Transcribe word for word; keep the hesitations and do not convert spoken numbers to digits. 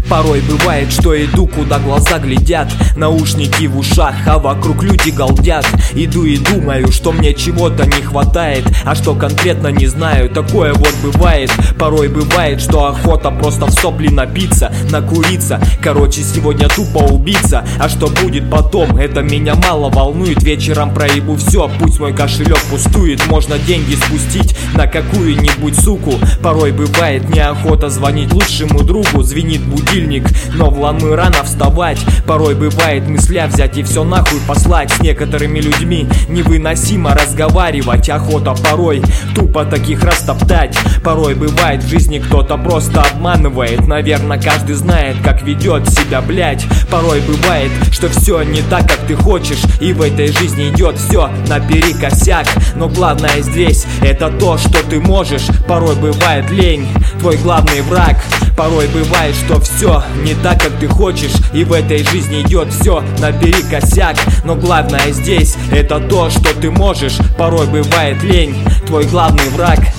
Порой бывает, что иду, куда глаза глядят, наушники в ушах, а вокруг люди галдят. Иду и думаю, что мне чего-то не хватает, а что конкретно не знаю, такое вот бывает. Порой бывает, что охота просто в сопли напиться, накуриться, короче, сегодня тупо убиться. А что будет потом, это меня мало волнует. Вечером проебу все, пусть мой кошелек пустует. Можно деньги спустить на какую-нибудь суку. Порой бывает неохота звонить лучшему другу. Звенит будильник, но в лану рано вставать. Порой бывает мысля взять и все нахуй послать. С некоторыми людьми невыносимо разговаривать. Охота порой тупо таких растоптать. Порой бывает в жизни кто-то просто обманывает. Наверное, каждый знает, как ведет себя, блять. Порой бывает, что все не так, как ты хочешь, и в этой жизни идет все наперекосяк. Но главное здесь это то, что ты можешь. Порой бывает лень твой главный враг. Порой бывает, что все не так, как ты хочешь, и в этой жизни идет все наперекосяк. Но главное здесь это то, что ты можешь. Порой бывает лень твой главный враг.